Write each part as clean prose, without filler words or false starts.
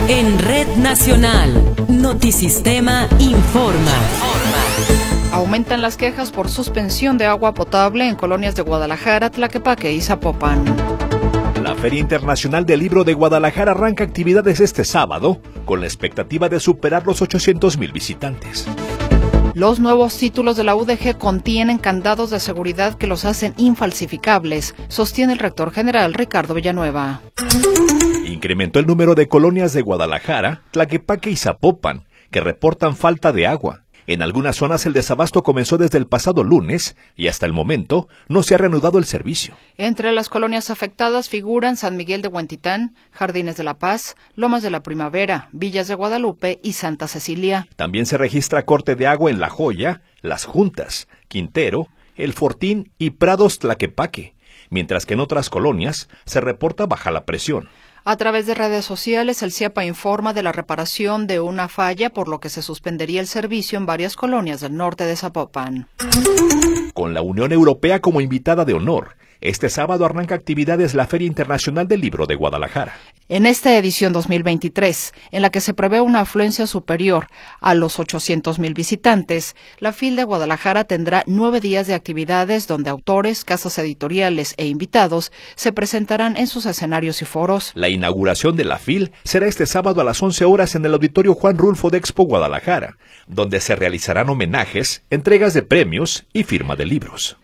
En Red Nacional, Notisistema informa. Aumentan las quejas por suspensión de agua potable en colonias de Guadalajara, Tlaquepaque y Zapopan. La Feria Internacional del Libro de Guadalajara arranca actividades este sábado, con la expectativa de superar los 800,000 visitantes. Los nuevos títulos de la UDG contienen candados de seguridad que los hacen infalsificables, sostiene el rector general Ricardo Villanueva. Incrementó el número de colonias de Guadalajara, Tlaquepaque y Zapopan, que reportan falta de agua. En algunas zonas el desabasto comenzó desde el pasado lunes y hasta el momento no se ha reanudado el servicio. Entre las colonias afectadas figuran San Miguel de Huentitán, Jardines de la Paz, Lomas de la Primavera, Villas de Guadalupe y Santa Cecilia. También se registra corte de agua en La Joya, Las Juntas, Quintero, El Fortín y Prados Tlaquepaque, mientras que en otras colonias se reporta baja la presión. A través de redes sociales, el CIEPA informa de la reparación de una falla, por lo que se suspendería el servicio en varias colonias del norte de Zapopan. Con la Unión Europea como invitada de honor, este sábado arranca actividades la Feria Internacional del Libro de Guadalajara. En esta edición 2023, en la que se prevé una afluencia superior a los 800,000 visitantes, la FIL de Guadalajara tendrá 9 días de actividades donde autores, casas editoriales e invitados se presentarán en sus escenarios y foros. La inauguración de la FIL será este sábado a las 11 horas en el Auditorio Juan Rulfo de Expo Guadalajara, donde se realizarán homenajes, entregas de premios y firma de libros.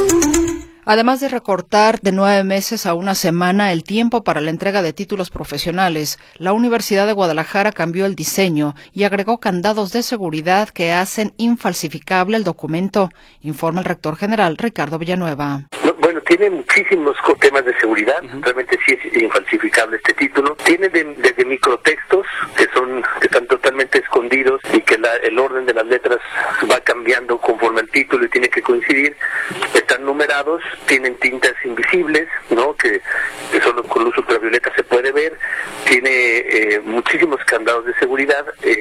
Además de recortar de 9 meses a una semana el tiempo para la entrega de títulos profesionales, la Universidad de Guadalajara cambió el diseño y agregó candados de seguridad que hacen infalsificable el documento, informa el rector general Ricardo Villanueva. Bueno, tiene muchísimos temas de seguridad, realmente sí es infalsificable este título. Tiene desde microtextos que están totalmente escondidos y que el orden de las letras va cambiando conforme al título y tiene que coincidir. Están numerados, tienen tintas invisibles, ¿no? Que solo con luz ultravioleta se puede ver. Tiene muchísimos candados de seguridad.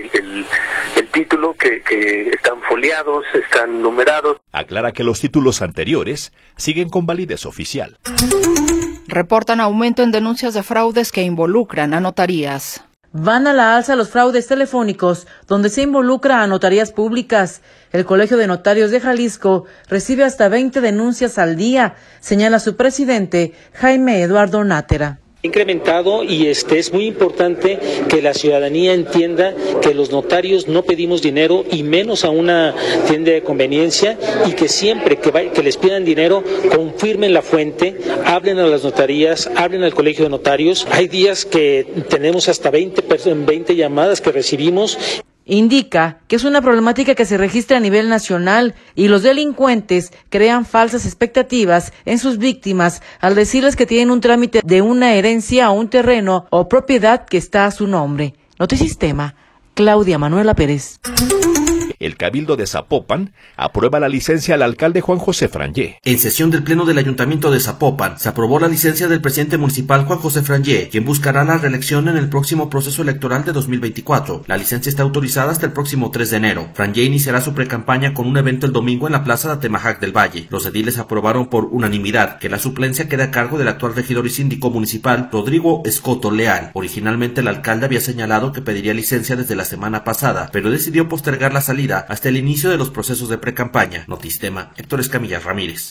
El título que están foliados, están numerados. Aclara que los títulos anteriores siguen con validez oficial. Reportan aumento en denuncias de fraudes que involucran a notarías. Van a la alza los fraudes telefónicos, donde se involucra a notarías públicas. El Colegio de Notarios de Jalisco recibe hasta 20 denuncias al día, señala su presidente, Jaime Eduardo Nájera. Incrementado y es muy importante que la ciudadanía entienda que los notarios no pedimos dinero y menos a una tienda de conveniencia y que siempre que les pidan dinero confirmen la fuente, hablen a las notarías, hablen al Colegio de Notarios. Hay días que tenemos hasta 20 llamadas que recibimos. Indica que es una problemática que se registra a nivel nacional y los delincuentes crean falsas expectativas en sus víctimas al decirles que tienen un trámite de una herencia o un terreno o propiedad que está a su nombre. Notisistema, Claudia Manuela Pérez. El Cabildo de Zapopan aprueba la licencia al alcalde Juan José Frangé. En sesión del Pleno del Ayuntamiento de Zapopan, se aprobó la licencia del presidente municipal Juan José Frangé, quien buscará la reelección en el próximo proceso electoral de 2024. La licencia está autorizada hasta el próximo 3 de enero. Frangé iniciará su precampaña con un evento el domingo en la Plaza de Atemajac del Valle. Los ediles aprobaron por unanimidad que la suplencia quede a cargo del actual regidor y síndico municipal Rodrigo Escoto Leal. Originalmente el alcalde había señalado que pediría licencia desde la semana pasada, pero decidió postergar la salida hasta el inicio de los procesos de precampaña. Notisistema, Héctor Escamilla Ramírez.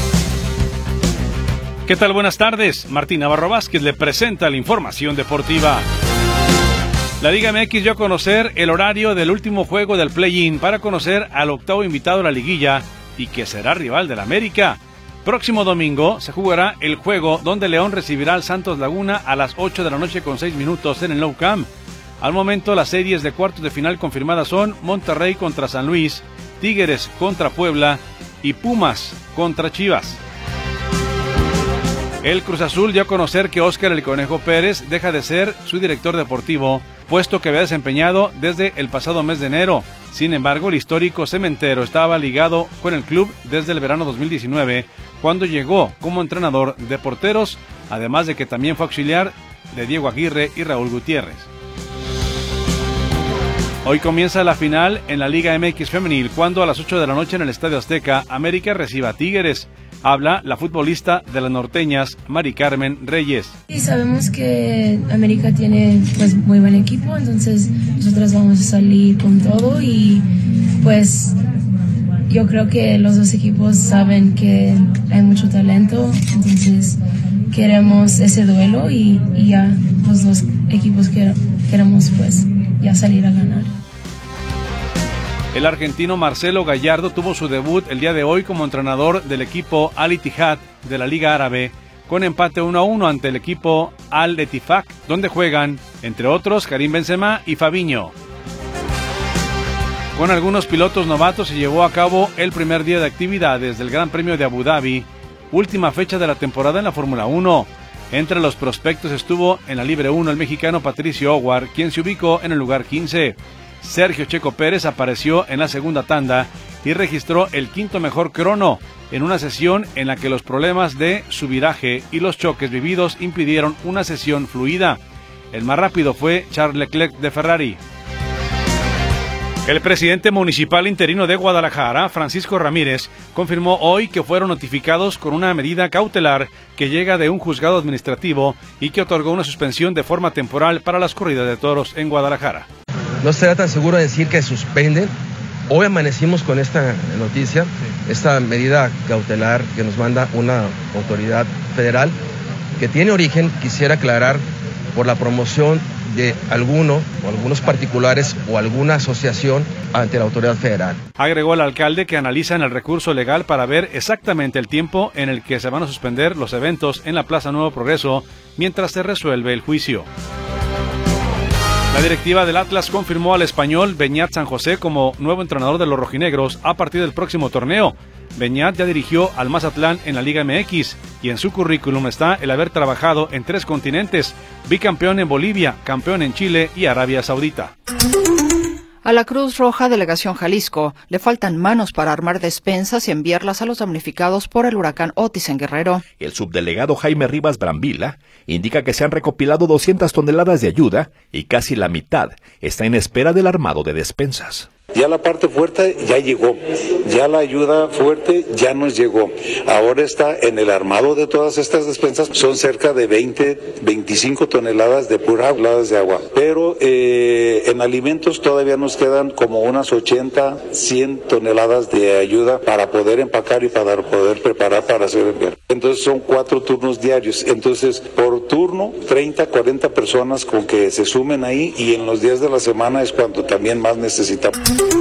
¿Qué tal? Buenas tardes. Martín Navarro Vázquez le presenta la información deportiva. La Liga MX dio a conocer el horario del último juego del play-in para conocer al octavo invitado a la liguilla y que será rival del América. Próximo domingo se jugará el juego donde León recibirá al Santos Laguna a las 8 de la noche con 6 minutos en el Nou Camp. Al momento, las series de cuartos de final confirmadas son Monterrey contra San Luis, Tigres contra Puebla y Pumas contra Chivas. El Cruz Azul dio a conocer que Óscar El Conejo Pérez deja de ser su director deportivo, puesto que había desempeñado desde el pasado mes de enero. Sin embargo, el histórico cementero estaba ligado con el club desde el verano 2019, cuando llegó como entrenador de porteros, además de que también fue auxiliar de Diego Aguirre y Raúl Gutiérrez. Hoy comienza la final en la Liga MX Femenil, cuando a las 8 de la noche en el Estadio Azteca, América reciba a Tigres. Habla la futbolista de las norteñas, Mari Carmen Reyes. Y sabemos que América tiene pues muy buen equipo, entonces nosotros vamos a salir con todo y pues yo creo que los dos equipos saben que hay mucho talento, entonces queremos ese duelo y ya los dos equipos queremos pues ya salir a ganar. El argentino Marcelo Gallardo tuvo su debut el día de hoy como entrenador del equipo Al-Ittihad de la Liga Árabe, con empate 1-1 ante el equipo Al-Ettifaq, donde juegan, entre otros, Karim Benzema y Fabinho. Con algunos pilotos novatos se llevó a cabo el primer día de actividades del Gran Premio de Abu Dhabi, última fecha de la temporada en la Fórmula 1. Entre los prospectos estuvo en la Libre 1 el mexicano Patricio Howard, quien se ubicó en el lugar 15. Sergio Checo Pérez apareció en la segunda tanda y registró el quinto mejor crono en una sesión en la que los problemas de su viraje y los choques vividos impidieron una sesión fluida. El más rápido fue Charles Leclerc de Ferrari. El presidente municipal interino de Guadalajara, Francisco Ramírez, confirmó hoy que fueron notificados con una medida cautelar que llega de un juzgado administrativo y que otorgó una suspensión de forma temporal para las corridas de toros en Guadalajara. No será tan seguro decir que suspenden. Hoy amanecimos con esta noticia, esta medida cautelar que nos manda una autoridad federal que tiene origen, quisiera aclarar, por la promoción de algunos particulares o alguna asociación ante la autoridad federal. Agregó el alcalde que analizan el recurso legal para ver exactamente el tiempo en el que se van a suspender los eventos en la Plaza Nuevo Progreso mientras se resuelve el juicio. La directiva del Atlas confirmó al español Beñat San José como nuevo entrenador de los rojinegros a partir del próximo torneo. Beñat ya dirigió al Mazatlán en la Liga MX y en su currículum está el haber trabajado en 3 continentes, bicampeón en Bolivia, campeón en Chile y Arabia Saudita. A la Cruz Roja Delegación Jalisco le faltan manos para armar despensas y enviarlas a los damnificados por el huracán Otis en Guerrero. El subdelegado Jaime Rivas Brambila indica que se han recopilado 200 toneladas de ayuda y casi la mitad está en espera del armado de despensas. Ya la parte fuerte ya llegó, ya la ayuda fuerte ya nos llegó. Ahora está en el armado de todas estas despensas, son cerca de 25 toneladas de pura de agua. Pero en alimentos todavía nos quedan como unas 80, 100 toneladas de ayuda para poder empacar y para poder preparar para hacer enviar. Entonces son 4 turnos diarios. Entonces por turno 30, 40 personas con que se sumen ahí y en los días de la semana es cuando también más necesitamos.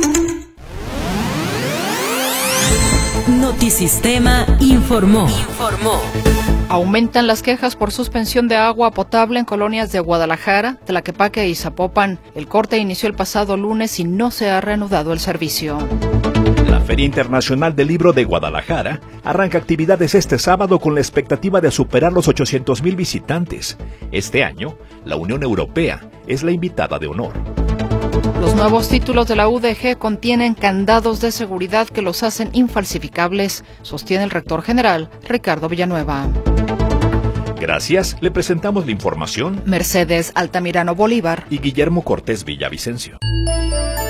Notisistema informó. Aumentan las quejas por suspensión de agua potable en colonias de Guadalajara, Tlaquepaque y Zapopan. El corte inició el pasado lunes y no se ha reanudado el servicio. La Feria Internacional del Libro de Guadalajara arranca actividades este sábado con la expectativa de superar los 800,000 visitantes. Este año, la Unión Europea es la invitada de honor. Los nuevos títulos de la UDG contienen candados de seguridad que los hacen infalsificables, sostiene el rector general Ricardo Villanueva. Gracias, le presentamos la información Mercedes Altamirano Bolívar y Guillermo Cortés Villavicencio.